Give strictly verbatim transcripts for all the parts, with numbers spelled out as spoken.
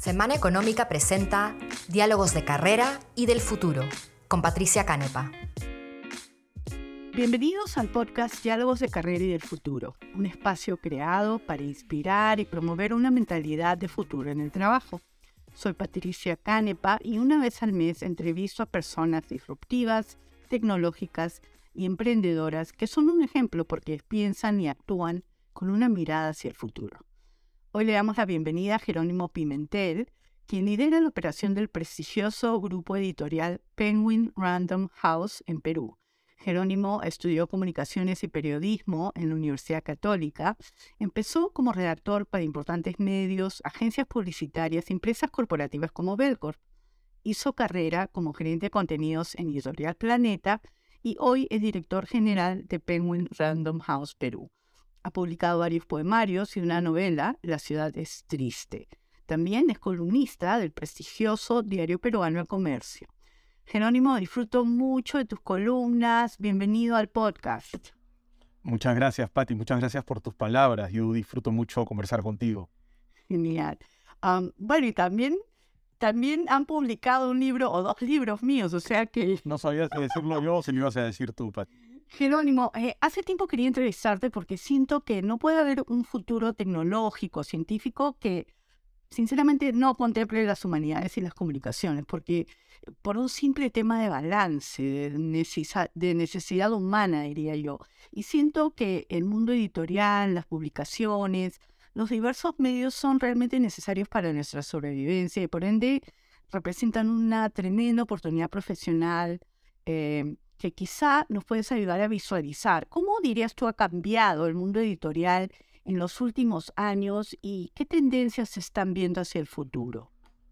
Semana Económica presenta Diálogos de Carrera y del Futuro, con Patricia Canepa. Bienvenidos al podcast Diálogos de Carrera y del Futuro, un espacio creado para inspirar y promover una mentalidad de futuro en el trabajo. Soy Patricia Canepa y una vez al mes entrevisto a personas disruptivas, tecnológicas y emprendedoras que son un ejemplo porque piensan y actúan con una mirada hacia el futuro. Hoy le damos la bienvenida a Jerónimo Pimentel, quien lidera la operación del prestigioso grupo editorial Penguin Random House en Perú. Jerónimo estudió comunicaciones y periodismo en la Universidad Católica. Empezó como redactor para importantes medios, agencias publicitarias y empresas corporativas como Belcorp. Hizo carrera como gerente de contenidos en Editorial Planeta y hoy es director general de Penguin Random House Perú. Ha publicado varios poemarios y una novela, La ciudad es triste. También es columnista del prestigioso diario peruano El Comercio. Jerónimo, disfruto mucho de tus columnas. Bienvenido al podcast. Muchas gracias, Pati. Muchas gracias por tus palabras. Yo disfruto mucho conversar contigo. Genial. Um, bueno, y también, también han publicado un libro o dos libros míos, o sea que... No sabías si decirlo yo o si lo ibas a decir tú, Pati. Jerónimo, eh, hace tiempo quería entrevistarte porque siento que no puede haber un futuro tecnológico, científico que sinceramente no contemple las humanidades y las comunicaciones, porque por un simple tema de balance, de, necesa- de necesidad humana, diría yo. Y siento que el mundo editorial, las publicaciones, los diversos medios son realmente necesarios para nuestra sobrevivencia y por ende representan una tremenda oportunidad profesional eh, que quizá nos puedes ayudar a visualizar. ¿Cómo dirías tú ha cambiado el mundo editorial en los últimos años y qué tendencias se están viendo hacia el futuro?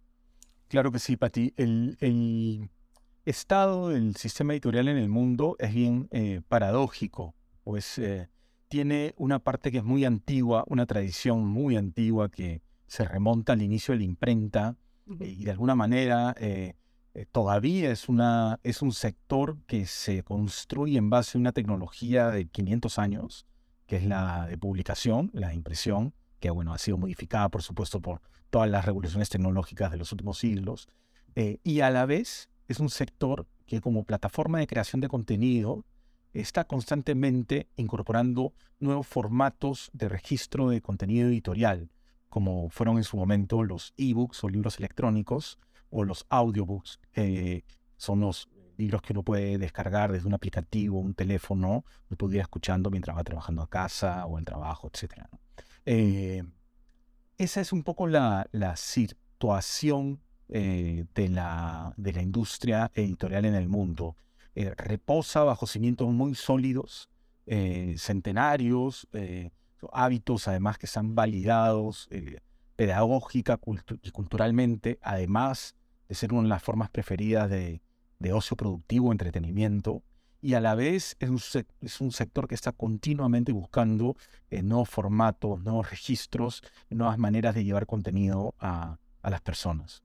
Claro que sí, Pati. El, el estado del sistema editorial en el mundo es bien eh, paradójico, pues eh, tiene una parte que es muy antigua, una tradición muy antigua que se remonta al inicio de la imprenta uh-huh. eh, y de alguna manera eh, eh, todavía es, una, es un sector que se construye en base a una tecnología de quinientos años, que es la de publicación, la de impresión, que bueno, ha sido modificada, por supuesto, por todas las revoluciones tecnológicas de los últimos siglos, eh, y a la vez es un sector que como plataforma de creación de contenido está constantemente incorporando nuevos formatos de registro de contenido editorial, como fueron en su momento los ebooks o libros electrónicos, o los audiobooks, eh, son los libros que uno puede descargar desde un aplicativo, un teléfono, lo puede ir escuchando mientras va trabajando a casa o al trabajo, etcétera. Eh, esa es un poco la, la situación eh, de, la, de la industria editorial en el mundo. Eh, reposa bajo cimientos muy sólidos, eh, centenarios, eh, hábitos además que están validados eh, pedagógica cultu- y culturalmente, además de ser una de las formas preferidas de de ocio productivo, entretenimiento, y a la vez es un, sec- es un sector que está continuamente buscando eh, nuevos formatos, nuevos registros, nuevas maneras de llevar contenido a, a las personas.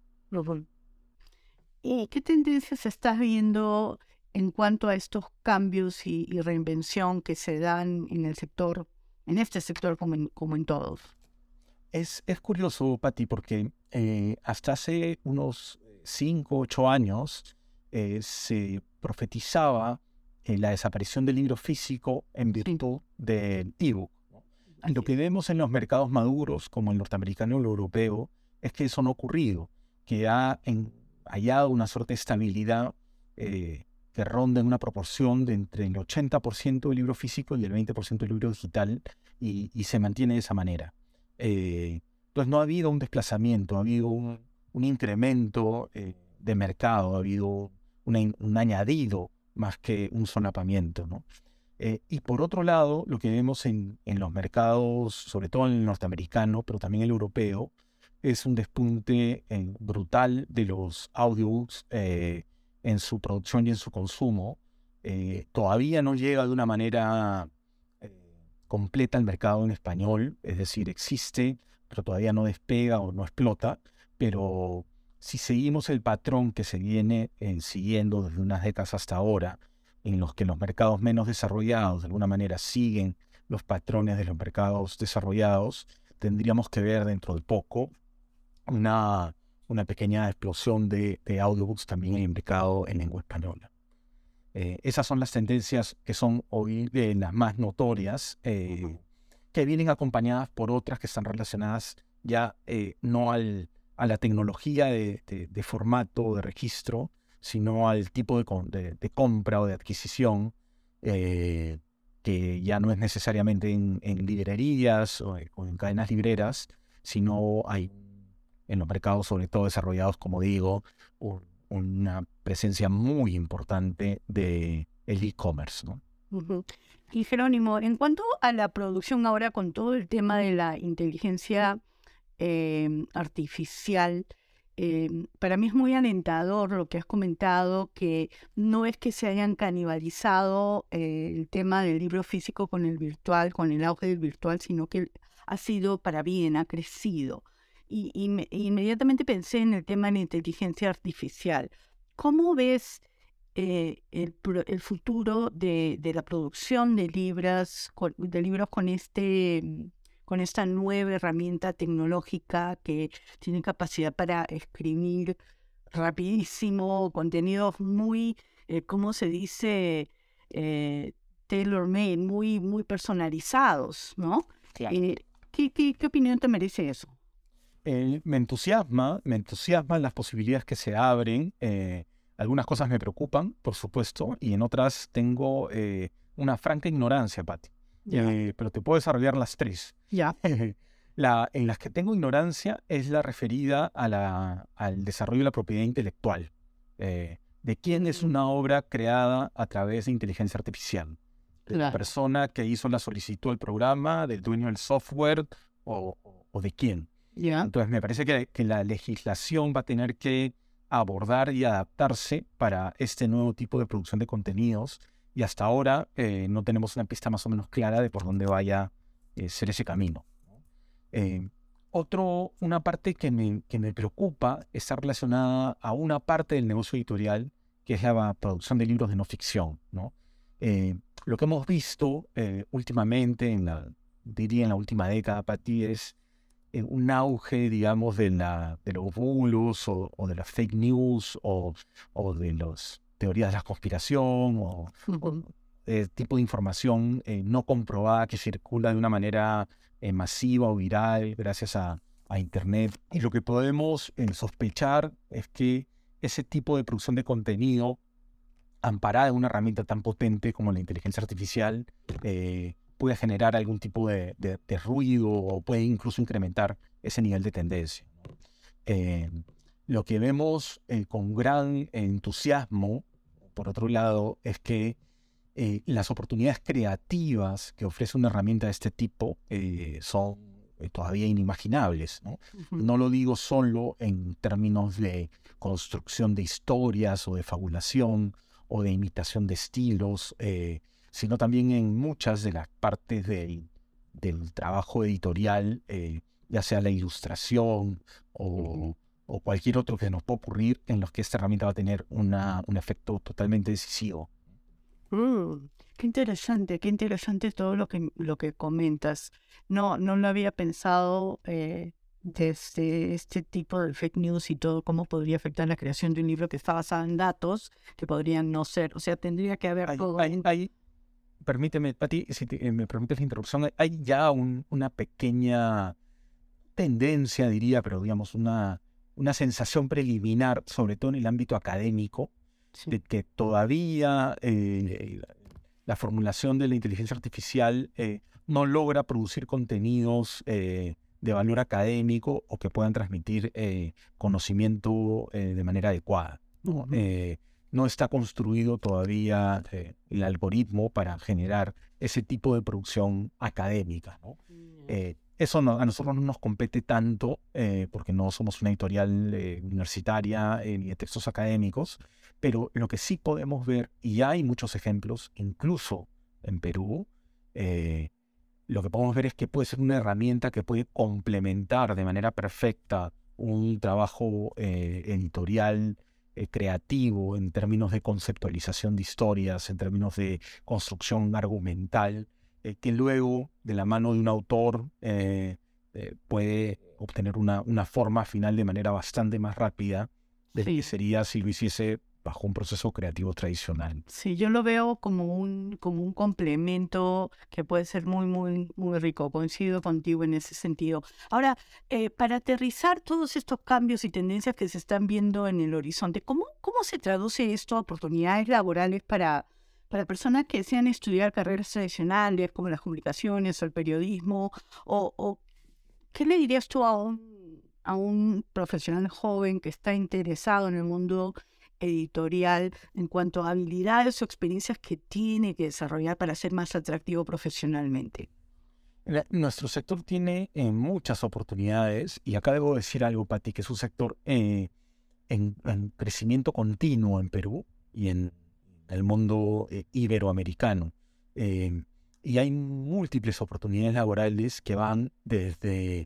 ¿Y qué tendencias estás viendo en cuanto a estos cambios y, y reinvención que se dan en el sector, en este sector como en, como en todos? Es, es curioso, Pati, porque eh, hasta hace unos cinco, ocho años Eh, se profetizaba eh, la desaparición del libro físico en virtud sí. del ebook, ¿no? Lo que vemos en los mercados maduros, como el norteamericano o el europeo, es que eso no ha ocurrido, que ha en, hallado una suerte de estabilidad eh, que ronda en una proporción de entre el ochenta por ciento del libro físico y el veinte por ciento del libro digital, y, y se mantiene de esa manera. Eh, entonces no ha habido un desplazamiento, ha habido un, un incremento eh, de mercado, ha habido Una, un añadido más que un solapamiento, ¿no? Eh, y por otro lado, lo que vemos en, en los mercados, sobre todo en el norteamericano, pero también el europeo, es un despunte eh, brutal de los audiobooks eh, en su producción y en su consumo. Eh, todavía no llega de una manera eh, completa al mercado en español, es decir, existe, pero todavía no despega o no explota, pero si seguimos el patrón que se viene eh, siguiendo desde unas décadas hasta ahora, en los que los mercados menos desarrollados de alguna manera siguen los patrones de los mercados desarrollados, tendríamos que ver dentro de poco una una pequeña explosión de, de audiobooks también en el mercado en lengua española. Eh, esas son las tendencias que son hoy de las más notorias, eh, que vienen acompañadas por otras que están relacionadas ya eh, no al, a la tecnología de, de, de formato o de registro, sino al tipo de, de, de compra o de adquisición, eh, que ya no es necesariamente en, en librerías o, o en cadenas libreras, sino hay en los mercados, sobre todo desarrollados, como digo, un, una presencia muy importante del e-commerce, ¿no? Uh-huh. Y Jerónimo, en cuanto a la producción ahora con todo el tema de la inteligencia eh, artificial, eh, para mí es muy alentador lo que has comentado, que no es que se hayan canibalizado eh, el tema del libro físico con el virtual, con el auge del virtual, sino que ha sido para bien, ha crecido. Y, y me, inmediatamente pensé en el tema de la inteligencia artificial. ¿Cómo ves eh, el, el futuro de, de la producción de libros, con, de libros con, este, con esta nueva herramienta tecnológica que tiene capacidad para escribir rapidísimo, contenidos muy, eh, ¿cómo se dice? Eh, tailor-made, muy, muy personalizados, ¿no? Claro. Eh, ¿qué, qué, ¿Qué opinión te merece eso? Eh, me entusiasma, me entusiasman las posibilidades que se abren. Eh, algunas cosas me preocupan, por supuesto, y en otras tengo eh, una franca ignorancia, Pati. Eh, pero te puedo desarrollar las tres. Ya. La, en las que tengo ignorancia es la referida a la, al desarrollo de la propiedad intelectual. Eh, de quién es una obra creada a través de inteligencia artificial. De la persona que hizo la solicitud al programa, del dueño del software o, o, o de quién. Yeah. Entonces me parece que, que la legislación va a tener que abordar y adaptarse para este nuevo tipo de producción de contenidos, y hasta ahora eh, no tenemos una pista más o menos clara de por dónde vaya a eh, ser ese camino. Eh, otro, una parte que me, que me preocupa está relacionada a una parte del negocio editorial, que es la producción de libros de no ficción, ¿no? Eh, lo que hemos visto eh, últimamente, en la, diría en la última década, Pati, es en un auge, digamos, de, la, de los bulos o, o de las fake news o, o de las teorías de la conspiración o, uh-huh. o de tipo de información eh, no comprobada que circula de una manera eh, masiva o viral gracias a, a Internet. Y lo que podemos eh, sospechar es que ese tipo de producción de contenido, amparada en una herramienta tan potente como la inteligencia artificial, eh, puede generar algún tipo de, de, de ruido o puede incluso incrementar ese nivel de tendencia. Eh, lo que vemos eh, con gran entusiasmo, por otro lado, es que eh, las oportunidades creativas que ofrece una herramienta de este tipo eh, son eh, todavía inimaginables, ¿no? Uh-huh. No lo digo solo en términos de construcción de historias o de fabulación o de imitación de estilos, eh, sino también en muchas de las partes del, del trabajo editorial, eh, ya sea la ilustración o, uh-huh. o cualquier otro que nos pueda ocurrir, en los que esta herramienta va a tener una, un efecto totalmente decisivo. Mm, qué interesante, qué interesante todo lo que, lo que comentas. No, no lo había pensado eh, desde este tipo de fake news y todo, cómo podría afectar la creación de un libro que está basado en datos que podrían no ser. O sea, tendría que haber hay, todo. Hay, hay, permíteme, Pati, si te, eh, me permites la interrupción, hay ya un, una pequeña tendencia, diría, pero digamos una, una sensación preliminar, sobre todo en el ámbito académico, sí. de que todavía eh, la formulación de la inteligencia artificial eh, no logra producir contenidos eh, de valor académico o que puedan transmitir eh, conocimiento eh, de manera adecuada, ¿no? Uh-huh. Eh, no está construido todavía eh, el algoritmo para generar ese tipo de producción académica, ¿no? Uh-huh. Eh, eso no, a nosotros no nos compete tanto eh, porque no somos una editorial eh, universitaria eh, ni de textos académicos, pero lo que sí podemos ver, y hay muchos ejemplos, incluso en Perú, eh, lo que podemos ver es que puede ser una herramienta que puede complementar de manera perfecta un trabajo eh, editorial eh, creativo en términos de conceptualización de historias, en términos de construcción argumental, eh, que luego, de la mano de un autor, eh, eh, puede obtener una, una forma final de manera bastante más rápida de lo Sí. que sería si lo hiciese bajo un proceso creativo tradicional. Sí, yo lo veo como un, como un complemento que puede ser muy, muy, muy rico. Coincido contigo en ese sentido. Ahora, eh, para aterrizar todos estos cambios y tendencias que se están viendo en el horizonte, ¿cómo, cómo se traduce esto a oportunidades laborales para, para personas que desean estudiar carreras tradicionales como las comunicaciones o el periodismo? O, o ¿qué le dirías tú a un, a un profesional joven que está interesado en el mundo editorial en cuanto a habilidades o experiencias que tiene que desarrollar para ser más atractivo profesionalmente? La- Nuestro sector tiene eh, muchas oportunidades y acá debo decir algo, Pati, que es un sector eh, en, en crecimiento continuo en Perú y en el mundo eh, iberoamericano. Eh, y hay múltiples oportunidades laborales que van desde,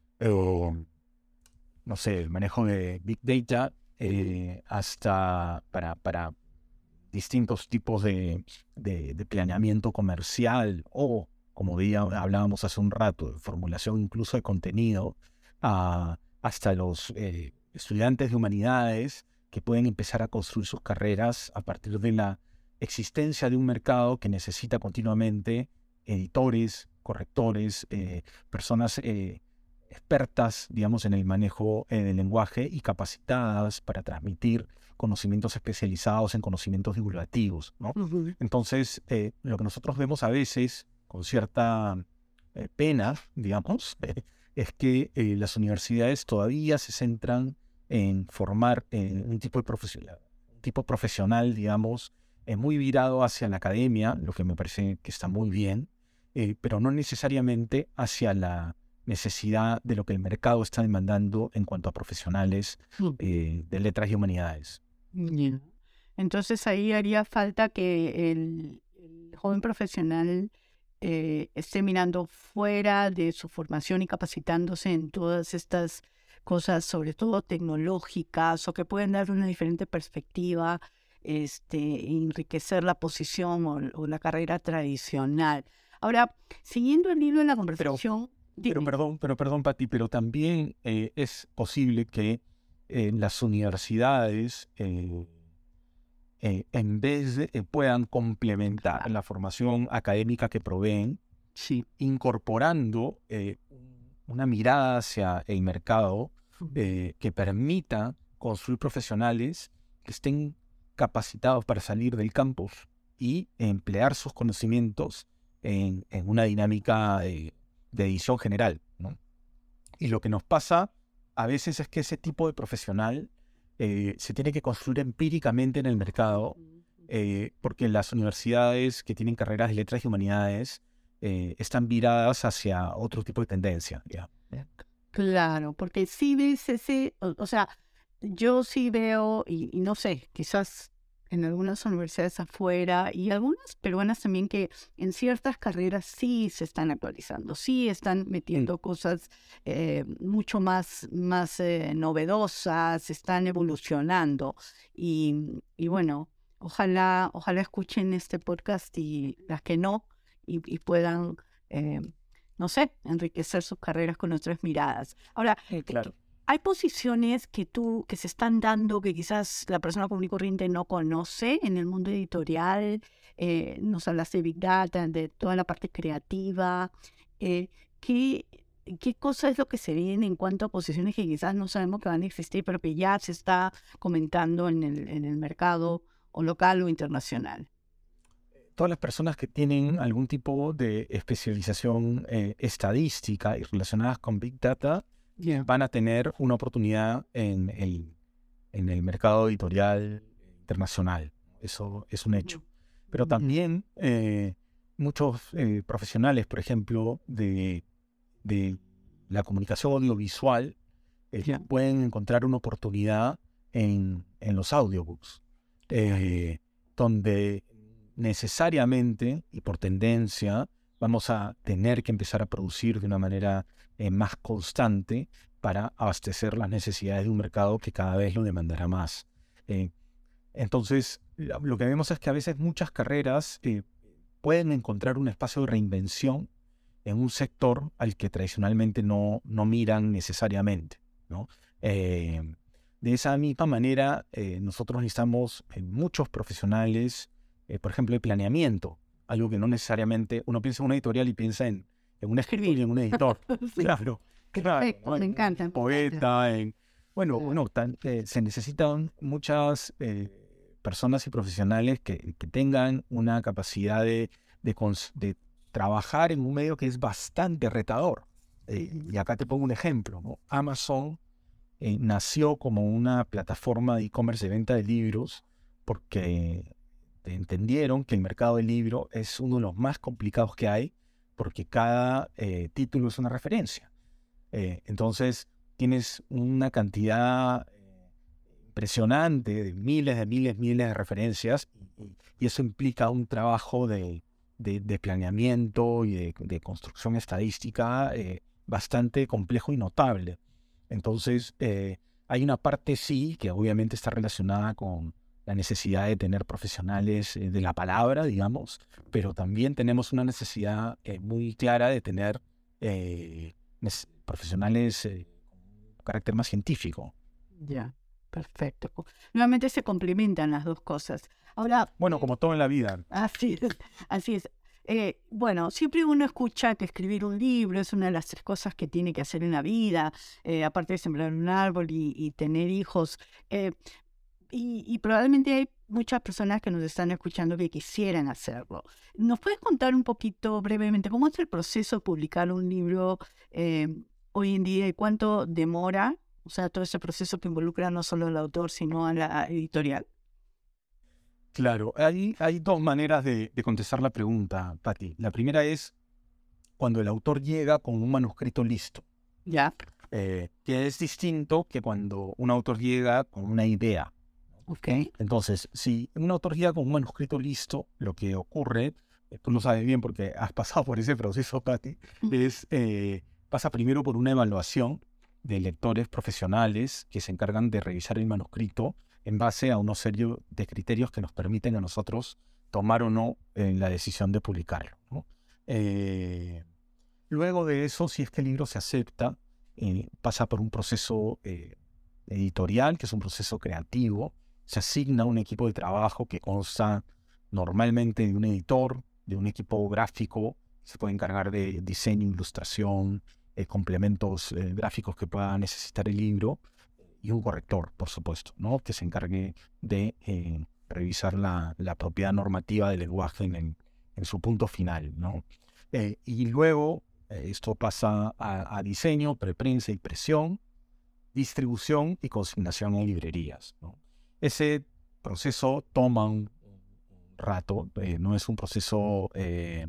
eh, no sé, el manejo de Big Data eh, hasta para, para distintos tipos de, de- de planeamiento comercial o, como veía- hablábamos hace un rato, de formulación incluso de contenido, a- hasta los eh, estudiantes de humanidades que pueden empezar a construir sus carreras a partir de la existencia de un mercado que necesita continuamente editores, correctores, eh, personas eh, expertas, digamos, en el manejo eh, del lenguaje y capacitadas para transmitir conocimientos especializados en conocimientos divulgativos, ¿no? Ujú. Entonces, eh, lo que nosotros vemos a veces, con cierta eh, pena, digamos, eh, es que eh, las universidades todavía se centran en formar eh, un tipo de profesional, un tipo profesional, digamos, eh, muy virado hacia la academia, lo que me parece que está muy bien, eh, pero no necesariamente hacia la necesidad de lo que el mercado está demandando en cuanto a profesionales Mm. eh, de letras y humanidades. Ya. Entonces ahí haría falta que el, el joven profesional eh, esté mirando fuera de su formación y capacitándose en todas estas cosas, sobre todo tecnológicas, o que pueden dar una diferente perspectiva, este, e enriquecer la posición o, o la carrera tradicional. Ahora, siguiendo el hilo de la conversación, Pero dime. perdón, pero perdón, Pati, pero también eh, es posible que eh, las universidades, eh, eh, en vez de eh, puedan complementar la formación académica que proveen, Sí. incorporando eh, una mirada hacia el mercado Ujú. eh, que permita construir profesionales que estén capacitados para salir del campus y emplear sus conocimientos en, en una dinámica eh, de edición general, ¿no? Y lo que nos pasa a veces es que ese tipo de profesional eh, se tiene que construir empíricamente en el mercado, eh, porque las universidades que tienen carreras de letras y humanidades eh, están viradas hacia otro tipo de tendencia, ¿ya? Claro, porque sí ves ese, o, o sea, yo sí veo, y, y no sé, quizás en algunas universidades afuera y algunas peruanas también que en ciertas carreras sí se están actualizando, sí están metiendo cosas eh, mucho más, más eh, novedosas, están evolucionando. Y, y bueno, ojalá, ojalá escuchen este podcast y las que no, y, y puedan... eh, no sé, enriquecer sus carreras con otras miradas. Ahora, Claro. hay posiciones que tú, que se están dando que quizás la persona común y corriente no conoce en el mundo editorial. Eh, nos hablaste de Big Data, de toda la parte creativa. Eh, ¿qué, ¿Qué cosa es lo que se viene en cuanto a posiciones que quizás no sabemos que van a existir, pero que ya se está comentando en el, en el mercado o local o internacional? Todas las personas que tienen algún tipo de especialización eh, estadística y relacionadas con Big Data Yeah. van a tener una oportunidad en el, en el mercado editorial internacional. Eso es un hecho. Pero también eh, muchos eh, profesionales, por ejemplo, de, de la comunicación audiovisual, eh, Ya. pueden encontrar una oportunidad en, en los audiobooks, eh, donde necesariamente y por tendencia vamos a tener que empezar a producir de una manera eh, más constante para abastecer las necesidades de un mercado que cada vez lo demandará más. Eh, entonces, la- lo que vemos es que a veces muchas carreras eh, pueden encontrar un espacio de reinvención en un sector al que tradicionalmente no, no miran necesariamente, ¿no? Eh, de esa misma manera, eh, nosotros necesitamos eh, muchos profesionales, eh, por ejemplo, de planeamiento, algo que no necesariamente, uno piensa en una editorial y piensa en, en un escritor y en un editor. Sí. Claro, claro. Perfecto, me encanta. En poeta, en... Bueno, Sí. bueno tan- eh, se necesitan muchas eh, personas y profesionales que, que tengan una capacidad de, de, cons- de trabajar en un medio que es bastante retador. Eh, y acá te pongo un ejemplo, ¿no? Amazon eh, nació como una plataforma de e-commerce de venta de libros porque entendieron que el mercado del libro es uno de los más complicados que hay porque cada eh, título es una referencia. Eh, entonces tienes una cantidad eh, impresionante de miles de miles, miles de referencias y, y eso implica un trabajo de, de, de planeamiento y de, de construcción estadística eh, bastante complejo y notable. Entonces, eh, hay una parte sí que obviamente está relacionada con la necesidad de tener profesionales eh, de la palabra, digamos, pero también tenemos una necesidad eh, muy clara de tener eh, nes- profesionales eh, con carácter más científico. Ya, perfecto. Nuevamente se complementan las dos cosas. Ahora, Bueno, como todo en la vida. así es, así es. Eh, bueno, siempre uno escucha que escribir un libro es una de las tres cosas que tiene que hacer en la vida, eh, aparte de sembrar un árbol y, y tener hijos. Eh, y, y probablemente hay muchas personas que nos están escuchando que quisieran hacerlo. ¿Nos puedes contar un poquito brevemente cómo es el proceso de publicar un libro eh, hoy en día y cuánto demora? O sea, todo ese proceso que involucra no solo al autor, sino a la editorial. Claro, hay, hay dos maneras de, de contestar la pregunta, Patti. La primera es cuando el autor llega con un manuscrito listo, Ya, eh, que es distinto que cuando un autor llega con una idea. ok. Entonces, si un autor llega con un manuscrito listo, lo que ocurre, eh, tú lo sabes bien porque has pasado por ese proceso, Patti, es eh, pasa primero por una evaluación de lectores profesionales que se encargan de revisar el manuscrito en base a una serie de criterios que nos permiten a nosotros tomar o no eh, la decisión de publicarlo, ¿no? Eh, luego de eso, si es que el libro se acepta, eh, pasa por un proceso eh, editorial, que es un proceso creativo. Se asigna un equipo de trabajo que consta normalmente de un editor, de un equipo gráfico, se puede encargar de diseño, ilustración, eh, complementos eh, gráficos que pueda necesitar el libro, y un corrector, por supuesto, ¿no? Que se encargue de eh, revisar la, la propiedad normativa del lenguaje en, el, en su punto final, ¿no? Eh, y luego eh, esto pasa a, a diseño, preprensa, impresión, distribución y consignación en librerías, ¿no? Ese proceso toma un, un rato, eh, no es un proceso eh,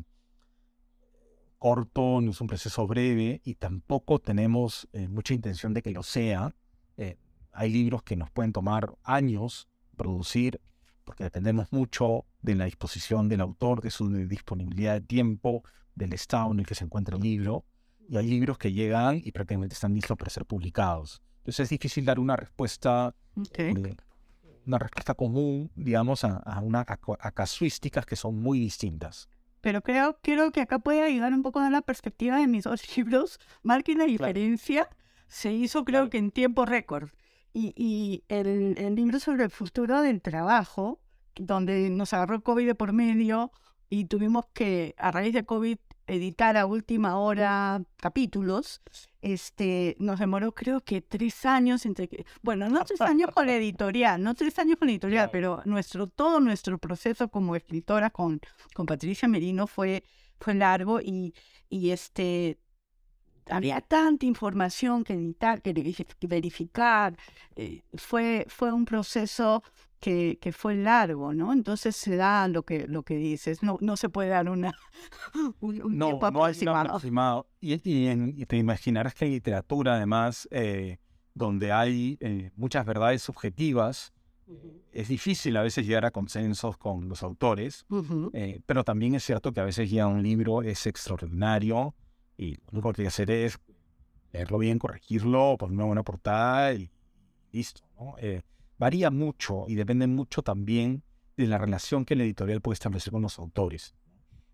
corto, no es un proceso breve y tampoco tenemos eh, mucha intención de que lo sea. Eh, hay libros que nos pueden tomar años producir porque dependemos mucho de la disposición del autor, de su disponibilidad de tiempo, del estado en el que se encuentra el libro. Y hay libros que llegan y prácticamente están listos para ser publicados. Entonces es difícil dar una respuesta, Okay. eh, una respuesta común, digamos, a, a, una, a, a casuísticas que son muy distintas. Pero creo, creo que acá puede ayudar un poco a la perspectiva de mis dos libros. Marquen la diferencia. Se hizo, creo Claro. que en tiempo récord. Y, y el, el libro sobre el futuro del trabajo, donde nos agarró el COVID de por medio y tuvimos que, a raíz de COVID, editar a última hora capítulos, este, nos demoró creo que tres años entre que, bueno, no tres años con la editorial, no tres años con la editorial, Claro. pero nuestro, todo nuestro proceso como escritora con, con Patricia Merino fue, fue largo y, y este, había tanta información que editar, que verificar, eh, fue, fue un proceso que, que fue largo, ¿no? Entonces se da lo que, lo que dices, no, no se puede dar una, un, un No, tiempo no hay un aproximado. aproximado. Y, y, en- y te imaginarás que en literatura, además, eh, donde hay eh, muchas verdades subjetivas, es difícil a veces llegar a consensos con los autores, Ujú. eh, pero también es cierto que a veces ya un libro es extraordinario y lo único que hay que hacer es leerlo bien, corregirlo, poner una buena portada y listo, ¿no? Eh, varía mucho y depende mucho también de la relación que la editorial puede establecer con los autores.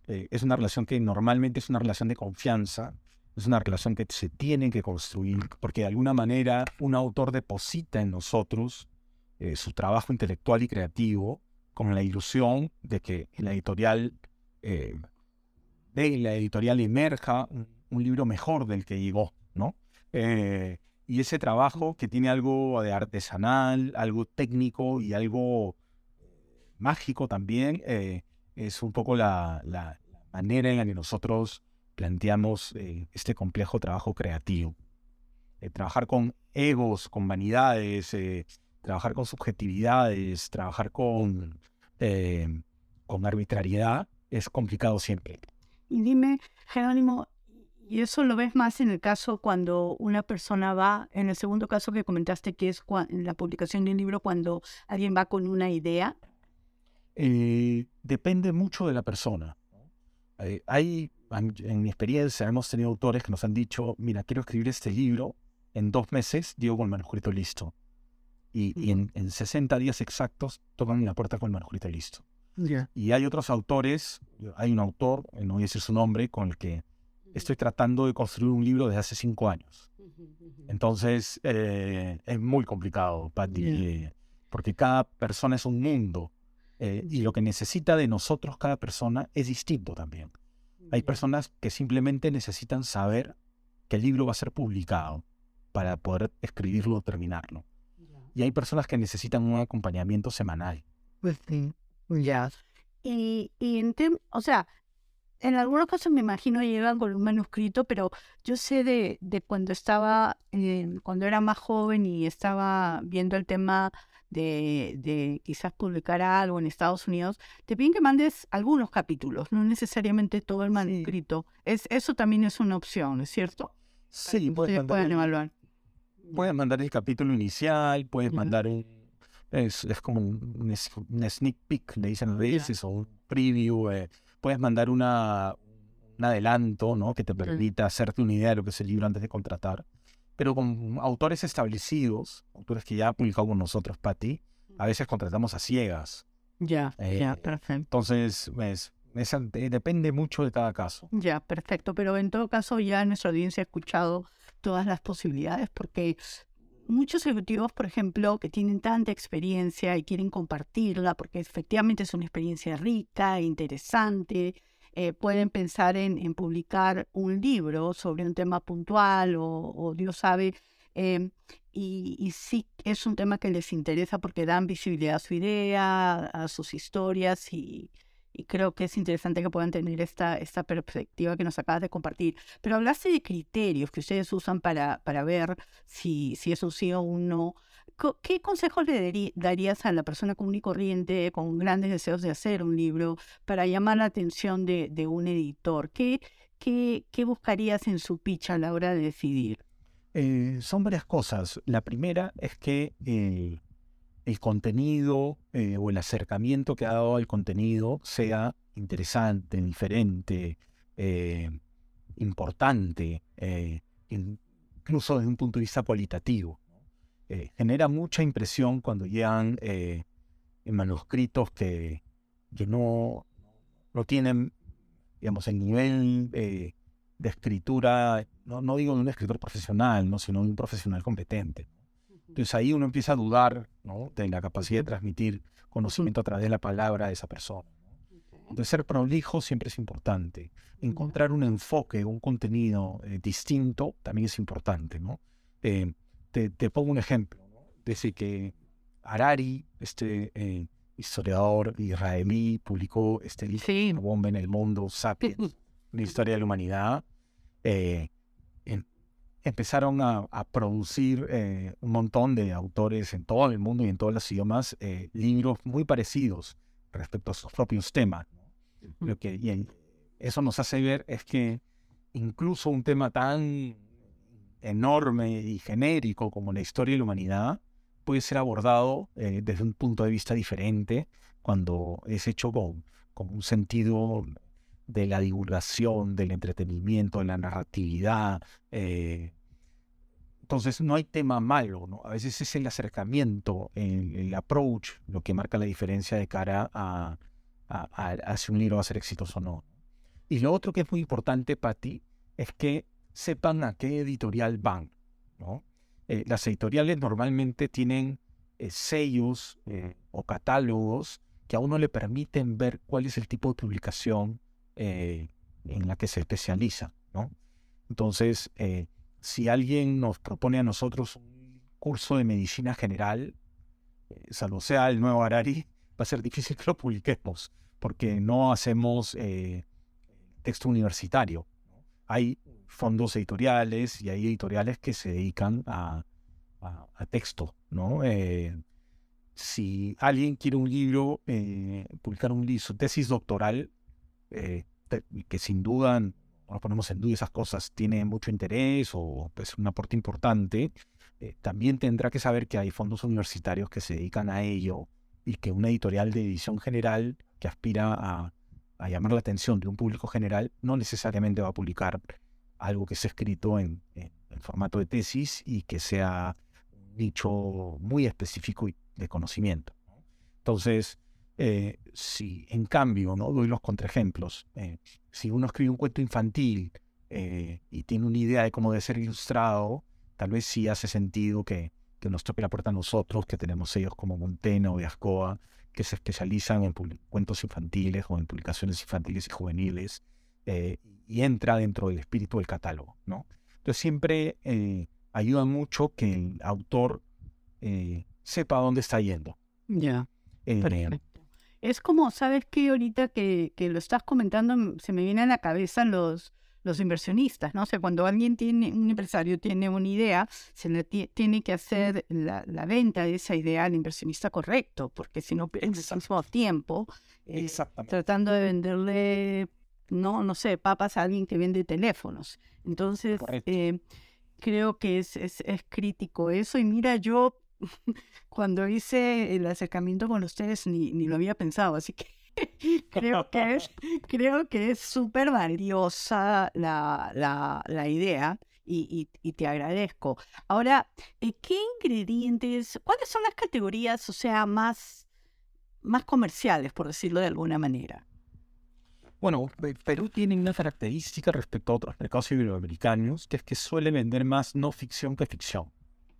Eh, es una relación que normalmente es una relación de confianza, es una relación que se tiene que construir, porque de alguna manera un autor deposita en nosotros eh, su trabajo intelectual y creativo con la ilusión de que en la editorial, eh, de la editorial emerja un, un libro mejor del que llegó, ¿no? Eh, y ese trabajo que tiene algo de artesanal, algo técnico y algo mágico también, eh, es un poco la, la manera en la que nosotros planteamos eh, este complejo trabajo creativo. Eh, trabajar con egos, con vanidades, eh, trabajar con subjetividades, trabajar con, eh, con arbitrariedad es complicado siempre. Y dime, Jerónimo, ¿y eso lo ves más en el caso cuando una persona va, en el segundo caso que comentaste, que es cua- en la publicación de un libro, cuando alguien va con una idea? Eh, depende mucho de la persona. Eh, hay, en mi experiencia, hemos tenido autores que nos han dicho, mira, quiero escribir este libro, en dos meses llego con el manuscrito listo. Y, y en, en sesenta días exactos tocan la puerta con el manuscrito listo. Yeah. Y hay otros autores, hay un autor, no voy a decir su nombre, con el que estoy tratando de construir un libro desde hace cinco años. Entonces, eh, es muy complicado, Patti, Yeah. eh, porque cada persona es un mundo. Eh, y lo que necesita de nosotros cada persona es distinto también. Hay personas que simplemente necesitan saber que el libro va a ser publicado para poder escribirlo o terminarlo. Y hay personas que necesitan un acompañamiento semanal. Pues sí, ya. Y, y en tem- o sea, en algunos casos me imagino llegan con un manuscrito, pero yo sé de, de cuando estaba, eh, cuando era más joven y estaba viendo el tema de, de quizás publicar algo en Estados Unidos, te piden que mandes algunos capítulos, no necesariamente todo el manuscrito. Es, eso también es una opción, ¿es cierto? Sí, puedes Ustedes mandar, pueden el, evaluar. puedes mandar el capítulo inicial, puedes Ya. mandar un... Es, es como un, un s- un sneak peek, le dicen a veces, o un preview. Eh, puedes mandar una, un adelanto, ¿no? Que te permita hacerte una idea de lo que es el libro antes de contratar. Pero con autores establecidos, autores que ya han publicado con nosotros, Patti, a veces contratamos a ciegas. Ya, Eh, ya, perfecto. Entonces, es, es, eh, depende mucho de cada caso. Ya, perfecto. Pero en todo caso ya nuestra audiencia ha escuchado todas las posibilidades porque muchos ejecutivos, por ejemplo, que tienen tanta experiencia y quieren compartirla porque efectivamente es una experiencia rica, interesante, eh, pueden pensar en, en publicar un libro sobre un tema puntual o, o Dios sabe, eh, y, y sí es un tema que les interesa porque dan visibilidad a su idea, a sus historias y... Y creo que es interesante que puedan tener esta, esta perspectiva que nos acabas de compartir. Pero hablaste de criterios que ustedes usan para, para ver si, si es un sí o un no. Co- ¿Qué consejos le darí- darías a la persona común y corriente con grandes deseos de hacer un libro para llamar la atención de, de un editor? ¿Qué, qué, ¿Qué buscarías en su pitch a la hora de decidir? Eh, son varias cosas. La primera es que eh, el contenido eh, o el acercamiento que ha dado al contenido sea interesante, diferente, eh, importante, eh, incluso desde un punto de vista cualitativo. Eh, genera mucha impresión cuando llegan eh, en manuscritos que, que no, no tienen, digamos, el nivel eh, de escritura, no, no digo de un escritor profesional, ¿no? Sino de un profesional competente. Entonces ahí uno empieza a dudar, ¿no? De la capacidad de transmitir conocimiento a través de la palabra de esa persona, ¿no? Entonces ser prolijo siempre es importante. Encontrar un enfoque, un contenido eh, distinto también es importante, ¿no? Eh, te, te pongo un ejemplo, ¿no? Desde que Harari, este eh, historiador israelí, publicó este libro, Sí. La bomba en el mundo, Sapiens, una historia de la humanidad, eh, en, empezaron a, a producir eh, un montón de autores en todo el mundo y en todos los idiomas, eh, libros muy parecidos respecto a sus propios temas, ¿no? Lo que, y en, eso nos hace ver es que incluso un tema tan enorme y genérico como la historia de la humanidad puede ser abordado eh, desde un punto de vista diferente cuando es hecho con, con un sentido de la divulgación, del entretenimiento, de la narratividad. Eh, entonces no hay tema malo, ¿no? A veces es el acercamiento, el, el approach, lo que marca la diferencia de cara a, a, a, a si un libro va a ser exitoso o no. Y lo otro que es muy importante, Pati, es que sepan a qué editorial van, ¿no? Eh, las editoriales normalmente tienen eh, sellos eh, o catálogos que a uno le permiten ver cuál es el tipo de publicación eh, en la que se especializa, ¿no? Entonces, eh, si alguien nos propone a nosotros un curso de medicina general, eh, salvo sea el nuevo Harari, va a ser difícil que lo publiquemos, porque no hacemos eh, texto universitario, ¿no? Hay fondos editoriales y hay editoriales que se dedican a, a, a texto, ¿no? Eh, si alguien quiere un libro, eh, publicar un libro, su tesis doctoral, eh, te, que sin duda, no nos ponemos en duda esas cosas, tiene mucho interés o pues, un aporte importante, eh, también tendrá que saber que hay fondos universitarios que se dedican a ello y que una editorial de edición general que aspira a, a llamar la atención de un público general no necesariamente va a publicar algo que sea escrito en, en, en formato de tesis y que sea un nicho muy específico de conocimiento, ¿no? Entonces, eh, si en cambio, ¿no? Doy los contraejemplos, eh, si uno escribe un cuento infantil eh, y tiene una idea de cómo debe ser ilustrado, tal vez sí hace sentido que, que nos toque la puerta a nosotros, que tenemos sellos como Monteno o de Ascoa, que se especializan en cuentos infantiles o en publicaciones infantiles y juveniles, eh, y entra dentro del espíritu del catálogo, ¿no? Entonces siempre eh, ayuda mucho que el autor eh, sepa a dónde está yendo. Ya, Eh, perfecto. Es como, ¿sabes qué? Ahorita que, que lo estás comentando, m- se me vienen a la cabeza los, los inversionistas, ¿no? O sea, cuando alguien tiene, un empresario tiene una idea, se le ti- tiene que hacer la, la venta de esa idea al inversionista correcto, porque si no pierde el mismo tiempo eh, Exactamente. tratando de venderle, no, no sé, papas a alguien que vende teléfonos. Entonces, Correcto. eh, creo que es, es, es crítico eso. Y mira, yo cuando hice el acercamiento con ustedes ni, ni lo había pensado, así que creo que es, creo que es súper valiosa la, la, la idea y, y, y te agradezco. Ahora, eh, ¿qué ingredientes, cuáles son las categorías, o sea, más, más comerciales, por decirlo de alguna manera? Bueno, Pe- Perú tiene una característica respecto a otros mercados iberoamericanos, que es que suele vender más no ficción que ficción.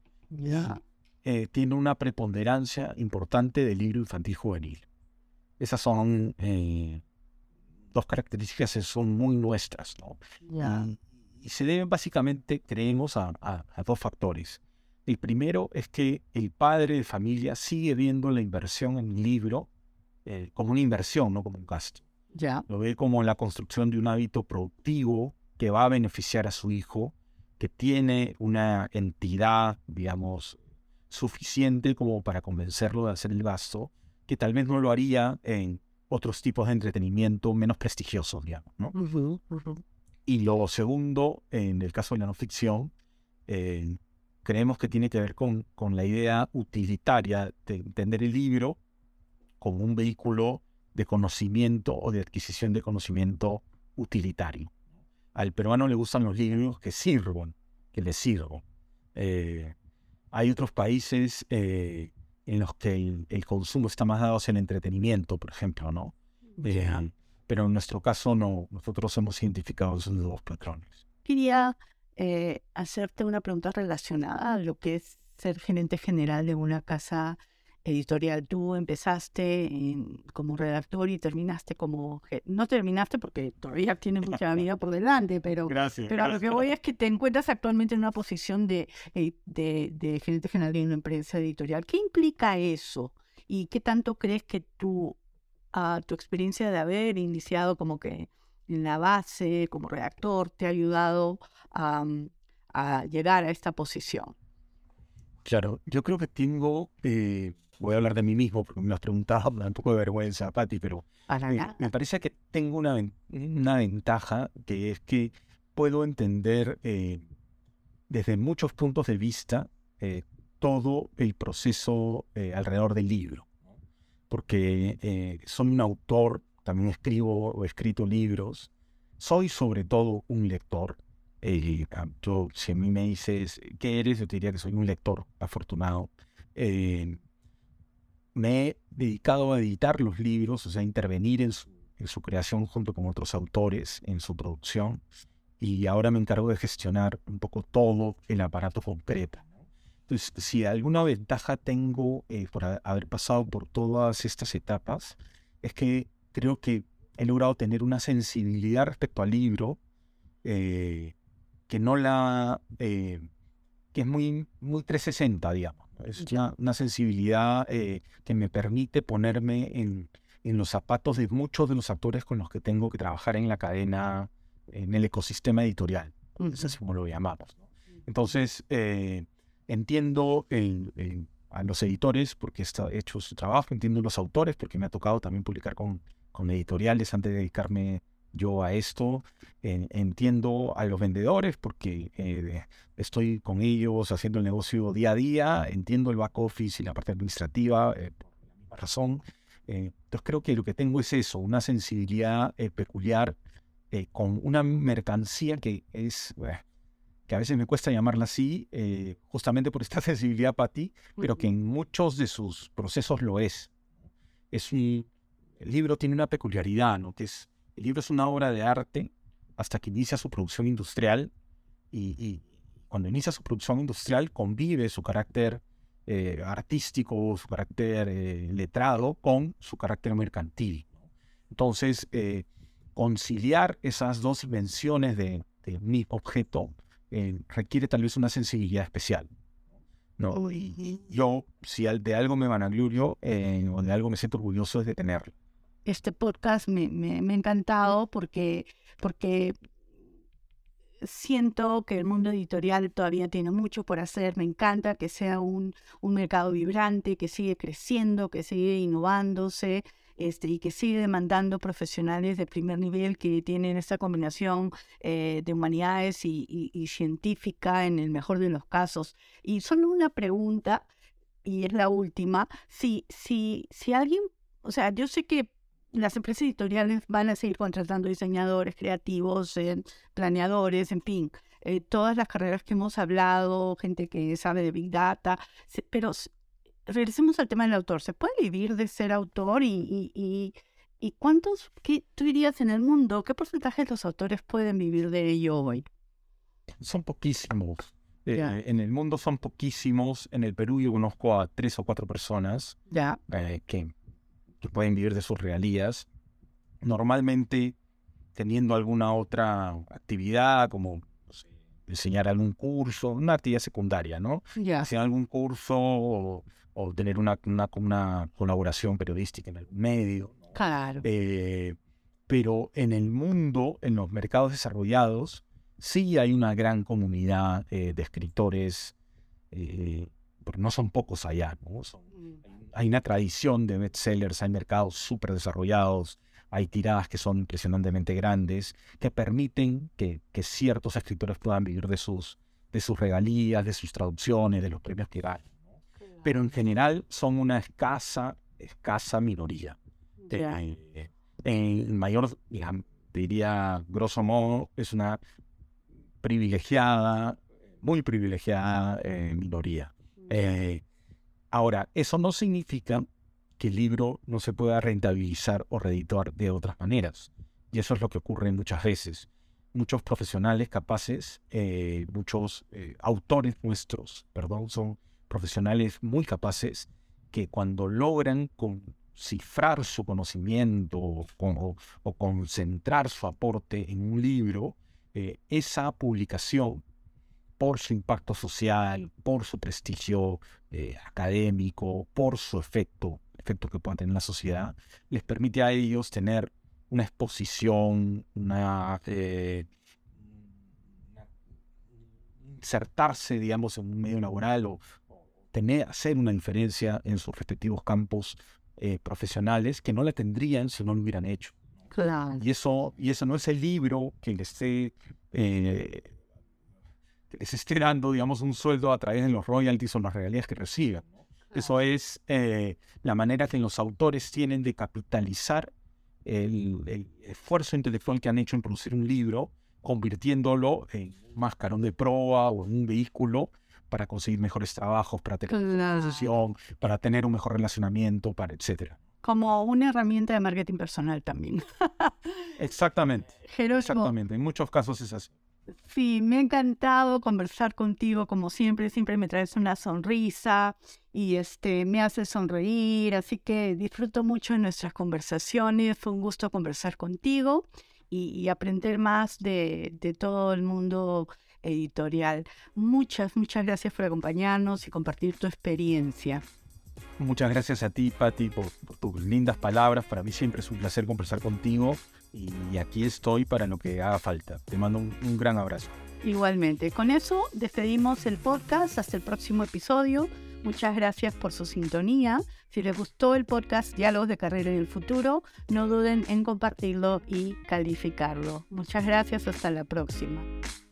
Ya. Eh, tiene una preponderancia importante del libro infantil juvenil. Esas son eh, dos características que son muy nuestras, ¿no? Ya. Y, y se deben básicamente, creemos, a, a- a dos factores. El primero es que el padre de familia sigue viendo la inversión en el libro eh, como una inversión, no como un gasto. Ya. Lo ve como la construcción de un hábito productivo que va a beneficiar a su hijo, que tiene una entidad, digamos, suficiente como para convencerlo de hacer el gasto, que tal vez no lo haría en otros tipos de entretenimiento menos prestigiosos, digamos, ¿no? Ujú, ujú. Y lo segundo, en el caso de la no ficción, eh, creemos que tiene que ver con, con la idea utilitaria de entender el libro como un vehículo de conocimiento o de adquisición de conocimiento utilitario. Al peruano le gustan los libros que sirvan, que le sirvan. Eh, hay otros países eh, en los que el, el consumo está más dado hacia el entretenimiento, por ejemplo, ¿no? Eh, Ya. pero en nuestro caso no, nosotros hemos identificado esos dos patrones. Quería eh, hacerte una pregunta relacionada a lo que es ser gerente general de una casa editorial. Tú empezaste en- como redactor y terminaste como... ge- No terminaste porque todavía tienes mucha vida por delante, pero, Gracias. pero a lo que voy es que te encuentras actualmente en una posición de, eh, de, de gerente general de una empresa editorial. ¿Qué implica eso? ¿Y qué tanto crees que tú, a tu experiencia de haber iniciado como que en la base, como redactor, te ha ayudado a, mm, a llegar a esta posición? Claro, yo creo que tengo, eh, voy a hablar de mí mismo porque me lo has preguntado, me da un poco de vergüenza, Pati, pero Para me, nada. me parece que tengo una, ven- una ventaja que es que puedo entender eh, desde muchos puntos de vista eh, todo el proceso eh, alrededor del libro, ¿no? Porque eh, soy un autor, también escribo o he escrito libros, soy sobre todo un lector. Eh, ah, yo, si a mí me dices, ¿qué eres? Yo te diría que soy un lector afortunado. Eh, me he dedicado a editar los libros, o sea, a intervenir en su, en su creación junto con otros autores en su producción, y ahora me encargo de gestionar un poco todo el aparato concreto. Entonces, si alguna ventaja tengo eh, por a- haber pasado por todas estas etapas, es que creo que he logrado tener una sensibilidad respecto al libro eh, que no la... eh, que es muy, muy trescientos sesenta, digamos. Es una, una sensibilidad eh, que me permite ponerme en, en los zapatos de muchos de los actores con los que tengo que trabajar en la cadena, en el ecosistema editorial. Eso es como lo llamamos, ¿no? Entonces, eh, entiendo el, el- a los editores porque he hecho su trabajo, entiendo los autores porque me ha tocado también publicar con, con editoriales antes de dedicarme yo a esto. En- entiendo a los vendedores porque eh, estoy con ellos haciendo el negocio día a día, entiendo el back office y la parte administrativa eh, por la misma razón. Eh, entonces creo que lo que tengo es eso, una sensibilidad eh, peculiar eh, con una mercancía que es... eh, que a veces me cuesta llamarla así, eh, justamente por esta sensibilidad para ti, pero que en muchos de sus procesos lo es. Es un, el libro tiene una peculiaridad, ¿no? Que es, el libro es una obra de arte hasta que inicia su producción industrial, y, y cuando inicia su producción industrial convive su carácter eh, artístico, su carácter eh, letrado con su carácter mercantil, ¿no? Entonces, eh, conciliar esas dos dimensiones de, de mi objeto eh, requiere tal vez una sensibilidad especial, ¿no? Y yo, si al- de algo me vanaglorio eh, o de algo me siento orgulloso, es de tenerlo. Este podcast me, me, me ha encantado porque, porque siento que el mundo editorial todavía tiene mucho por hacer. Me encanta que sea un, un mercado vibrante, que sigue creciendo, que sigue innovándose, este, y que sigue demandando profesionales de primer nivel que tienen esta combinación eh, de humanidades y, y, y científica en el mejor de los casos. Y solo una pregunta, y es la última. Si, si, si alguien, o sea, yo sé que las empresas editoriales van a seguir contratando diseñadores creativos, eh, planeadores, en fin, eh, todas las carreras que hemos hablado, gente que sabe de Big Data, se- pero s- regresemos al tema del autor. ¿Se puede vivir de ser autor? ¿Y, y, y, y cuántos, qué tú dirías en el mundo, qué porcentaje de los autores pueden vivir de ello hoy? Son poquísimos. Eh, Ya. En el mundo son poquísimos. En el Perú yo conozco a tres o cuatro personas Ya. eh, que, que pueden vivir de sus regalías. Normalmente teniendo alguna otra actividad, como no sé, enseñar algún curso, una actividad secundaria, ¿no? Ya. Enseñar algún curso o, o tener una, una, una colaboración periodística en algún medio, ¿no? Claro. Eh, pero en el mundo, en los mercados desarrollados, sí hay una gran comunidad eh, de escritores, eh, pero no son pocos allá, ¿no? Son, hay una tradición de bestsellers, hay mercados súper desarrollados, hay tiradas que son impresionantemente grandes, que permiten que, que ciertos escritores puedan vivir de sus, de sus regalías, de sus traducciones, de los premios que ganan, ¿no? Pero en general son una escasa, escasa minoría. Ya. Eh, en mayor, digamos, diría, grosso modo, es una privilegiada, muy privilegiada eh, minoría. Eh, ahora, eso no significa que el libro no se pueda rentabilizar o reeditar de otras maneras. Y eso es lo que ocurre muchas veces. Muchos profesionales capaces, eh, muchos eh, autores nuestros, perdón, son profesionales muy capaces que cuando logran cifrar su conocimiento o, o, o concentrar su aporte en un libro, eh, esa publicación, por su impacto social, por su prestigio eh, académico, por su efecto, efecto que pueda tener en la sociedad, les permite a ellos tener una exposición, una, eh, una insertarse, digamos, en un medio laboral o, o tener, hacer una diferencia en sus respectivos campos eh, profesionales que no la tendrían si no lo hubieran hecho. Claro. Y eso, y eso no es el libro que les esté... Eh, que les esté dando, digamos, un sueldo a través de los royalties o las regalías que reciban, ¿no? Eso es eh, la manera que los autores tienen de capitalizar el, el esfuerzo intelectual que han hecho en producir un libro, convirtiéndolo en un mascarón de proa o en un vehículo para conseguir mejores trabajos, para tener Claro. una posición, para tener un mejor relacionamiento, para etcétera. como una herramienta de marketing personal también. Exactamente. Jerónimo, Exactamente. En muchos casos es así. sí, me ha encantado conversar contigo como siempre. Siempre me traes una sonrisa y este, me haces sonreír. Así que disfruto mucho de nuestras conversaciones. Fue un gusto conversar contigo y, y aprender más de, de todo el mundo editorial. Muchas, muchas gracias por acompañarnos y compartir tu experiencia. Muchas gracias a ti, Pati, por, por tus lindas palabras. Para mí siempre es un placer conversar contigo y, y aquí estoy para lo que haga falta. Te mando un, un gran abrazo. Igualmente. Con eso despedimos el podcast. Hasta el próximo episodio. Muchas gracias por su sintonía. Si les gustó el podcast Diálogos de Carrera y el Futuro, no duden en compartirlo y calificarlo. Muchas gracias. Hasta la próxima.